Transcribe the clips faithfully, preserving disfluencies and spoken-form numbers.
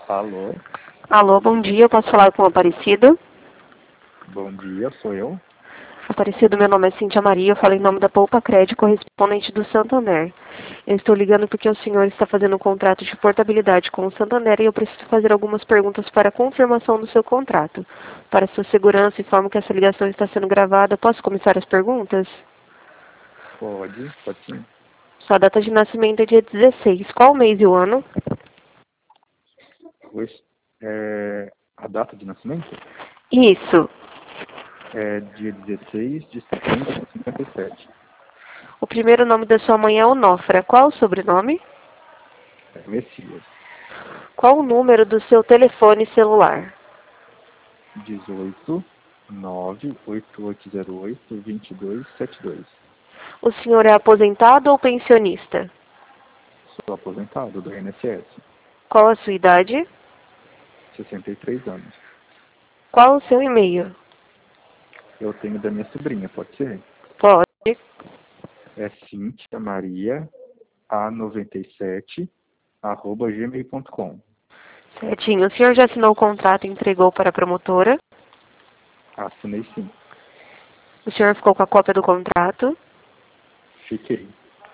Alô, Alô, bom dia. Eu posso falar com o Aparecido? bom dia, sou eu. Aparecido, meu nome é Cíntia Maria. Eu falo em nome da Poupa Crédito, correspondente do Santander. Eu estou ligando porque o senhor está fazendo um contrato de portabilidade com o Santander e eu preciso fazer algumas perguntas para a confirmação do seu contrato. Para sua segurança, informo que essa ligação está sendo gravada. Posso começar as perguntas? Pode, pode sim. Sua data de nascimento é dia dezesseis. Qual o mês e o ano? Pois, é, a data de nascimento Isso. é dia dezesseis de setembro de cinquenta e sete. O primeiro nome da sua mãe é Onofra. Qual o sobrenome? É Messias. Qual o número do seu telefone celular? dezoito, nove, oito oito zero oito, vinte e dois setenta e dois. O senhor é aposentado ou pensionista? Sou aposentado do I N S S, Qual a sua idade? sessenta e três anos. Qual o seu e-mail? Eu tenho da minha sobrinha, pode ser? Pode. É Cíntia Maria A noventa e sete arroba gmail ponto com. Certinho. O senhor já assinou o contrato e entregou para a promotora? Assinei sim. O senhor ficou com a cópia do contrato? Fiquei.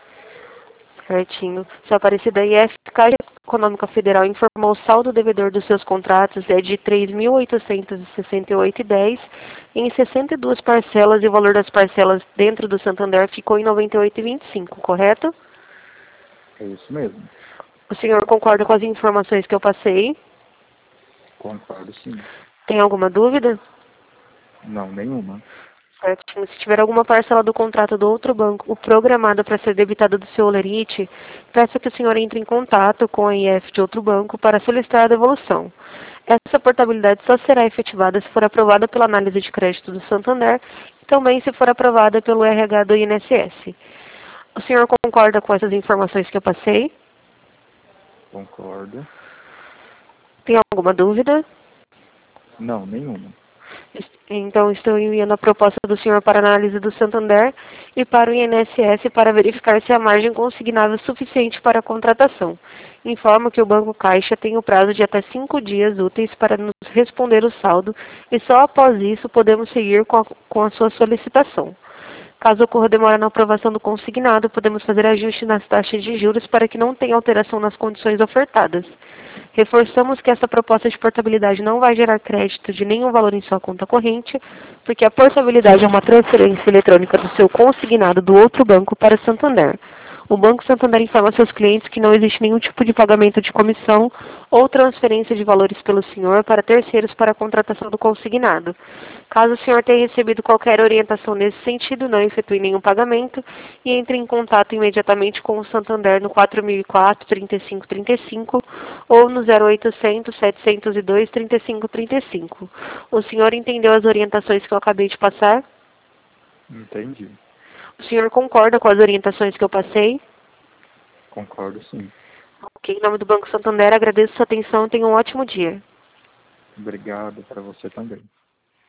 Certinho. Sua Aparecida I F, Caixa Econômica Federal informou o saldo devedor dos seus contratos é de três mil oitocentos e sessenta e oito reais e dez centavos em sessenta e duas parcelas e o valor das parcelas dentro do Santander ficou em noventa e oito reais e vinte e cinco centavos, correto? É isso mesmo. O senhor concorda com as informações que eu passei? Concordo sim. Tem alguma dúvida? Não, nenhuma. Certinho. Se tiver alguma parcela do contrato do outro banco programada para ser debitada do seu Olerite, peça que o senhor entre em contato com a I F de outro banco para solicitar a devolução. Essa portabilidade só será efetivada se for aprovada pela análise de crédito do Santander e também se for aprovada pelo R H do I N S S. O senhor concorda com essas informações que eu passei? Concordo. Tem alguma dúvida? Não, nenhuma. Então, estou enviando a proposta do senhor para análise do Santander e para o I N S S para verificar se a margem consignável é suficiente para a contratação. Informo que o Banco Caixa tem o prazo de até cinco dias úteis para nos responder o saldo e só após isso podemos seguir com a, com a sua solicitação. Caso ocorra demora na aprovação do consignado, podemos fazer ajuste nas taxas de juros para que não tenha alteração nas condições ofertadas. Reforçamos que essa proposta de portabilidade não vai gerar crédito de nenhum valor em sua conta corrente, porque a portabilidade é uma transferência eletrônica do seu consignado do outro banco para Santander. O Banco Santander informa seus clientes que não existe nenhum tipo de pagamento de comissão ou transferência de valores pelo senhor para terceiros para a contratação do consignado. Caso o senhor tenha recebido qualquer orientação nesse sentido, não efetue nenhum pagamento e entre em contato imediatamente com o Santander no quatro mil e quatro, trinta e cinco trinta e cinco ou no zero oitocentos, setecentos e dois, trinta e cinco trinta e cinco. O senhor entendeu as orientações que eu acabei de passar? Entendi. O senhor concorda com as orientações que eu passei? Concordo sim. Ok, em nome do Banco Santander, agradeço sua atenção e tenha um ótimo dia. Obrigado para você também.